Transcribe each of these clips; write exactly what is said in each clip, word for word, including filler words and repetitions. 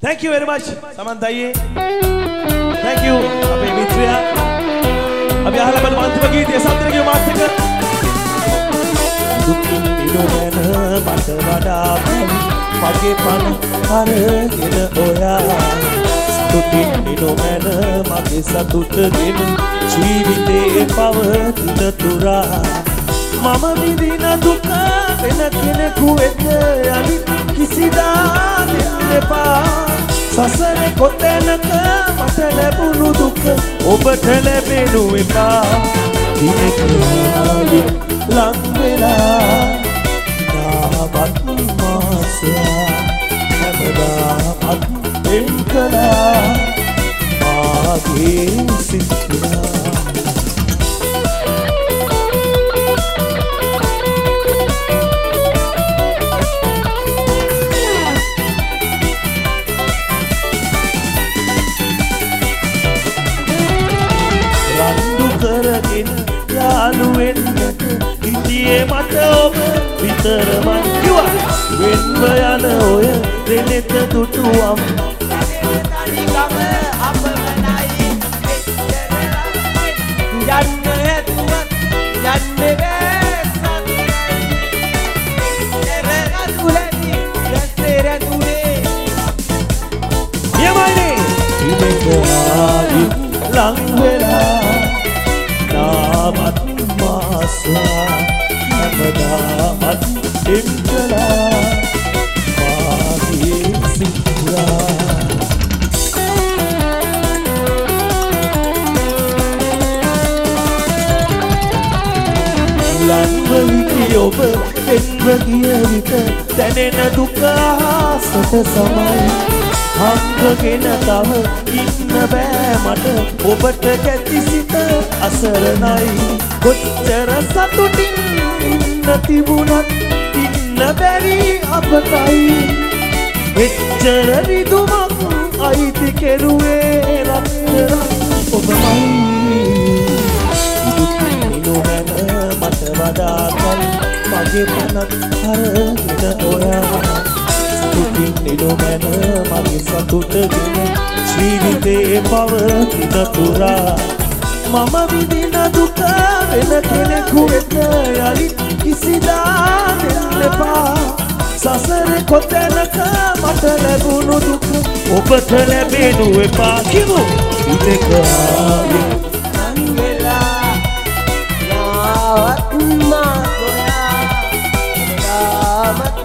Thank you very much Samanthaye. Thank you අපේ මිත්‍රයා. අපි අහලා බලමු අන්තිම ගීතය සම්තරගේ මාත් එක්ක. දුකින් ඉඩමන මට වඩා මගේ පන අරගෙන ඔයා. දුකින් ඉඩමන මගේ සතුටගෙන ජීවිතේ පවතින තුරා. මම විඳින දුක වෙන කෙනෙකු වෙත යලි කිසිදා දෙන්න එපා. සසරේ කොතැනක මට ලැබුණු දුක ඔබට ලැබෙනු එපා. දිනක ආයේ ලං වෙලා තාවත් මාසයා හැමදාමත් එම් කළා මාගේ සිත්ලා. යාළු වෙන්නට හිටියේ මට ඔබ විතරමයි කිව්වා. වෙන්ව යන ඔය දෙනෙත දුටුවම් තනිකම අපමණයි. යන්න හැදුවත් යන්නේ බෑ සමනයි. රතුලනි රැසෙරතුනේ යමයිනේ ඉමෙක ආයි ලං වෙලා තාවත් මාසයා හැමදාමත් එම් කළා මාගේ සිත්ලා. ලංව හිටි ඔබ එන්ව ගිය විට දැනෙන දුක අහසට සමයි. හංගගෙන තව ඉන්න බෑ මට ඔබට කැති සිත අසරණයි. කොච්චර සතුටින් ඉන්න තිබුණත් ඉන්න බැරි අපතයි. එච්චර රිදුමක් අයිති කෙරුවේ රත්තරන් ඔබමයි. දුකින් නොහැන මට වඩා කල් මගේ පනත් අරගෙන ඔයා. දුකින් නිලොමැන මගේ සතුටගෙන ජීවිතේ පවතින තුරා. මම විඳින දුක වෙන කෙනෙකු වෙත යලි කිසිදා දෙන්න එපා. සසරේ කොතැනක මට ලැබුණු දුක ඔබට ලැබෙනු එපා. කිව්වෝ ඉතක ආයේ ලං වෙලා යාවත් මා සොයා යාමත්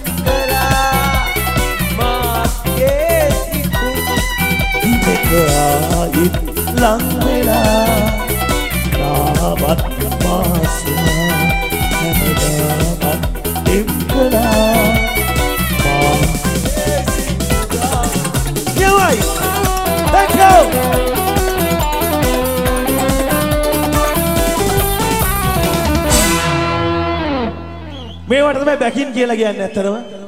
ආයිත් ලං වෙලා තාවත් මාසයා හැමදාමත් එම් කළා මාගේ සිත්ලා. යවයි thank you. මේවට තමයි බැකින් කියලා කියන්නේ ඇත්තටම.